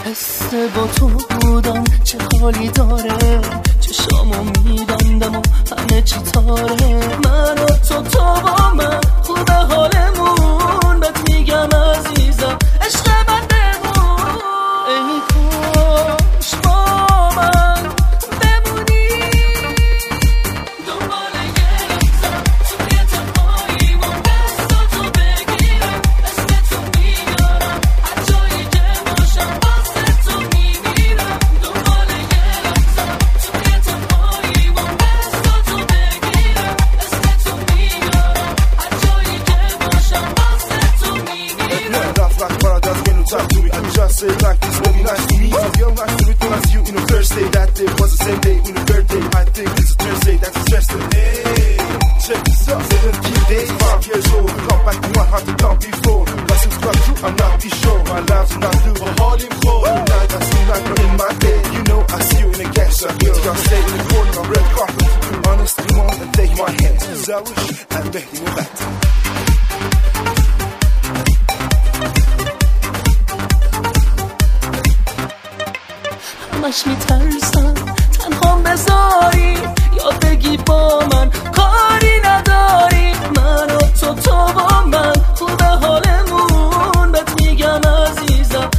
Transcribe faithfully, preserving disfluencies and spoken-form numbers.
حس با تو بودم چه حالی داره، چشامو میبندم و همه چی تاره. من و تو تو با من خوبه حالمون، بهت میگم عزیزم عشق من بمون. ای کاش با من بمونی، دنبال یه لحظه توی تنهاییمون دستاتو بگیرم، اسمتو میارم هر جایی که باشم واسه تو میمیرم. دنبال یه لحظه توی تنهاییمون دستاتو بگیرم، اسمتو میارم هر جایی که باشم واسه تو میمیرم. Love like paradise when you talk to me, I just say like this, baby, nice to meet you. You're nice to meet when I see you in the first day. That day was the same day in the birthday. I think it's a Thursday, that's a Thursday. Hey, check this out. seventeen days, five years old. Come back to my heart the time before. But it's not true, I'm not too sure. My love's not true, but all in cold. Tonight I see like you're in my bed. You know I see you in a gas up. Y'all stay in the corner on red carpet. Honestly, want to take my hand. So I wish I'd make you back. همش میترسم تنهام بذاری یا بگی با من کاری نداری. من و تو تو با من خوبه حالمون، بهت میگم عزیزم